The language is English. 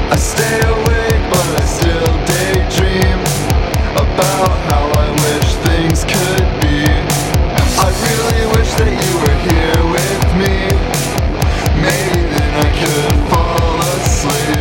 I stay awake, but I still daydream about how I wish things could be. I really wish that you were here with me. Maybe then I could fall asleep.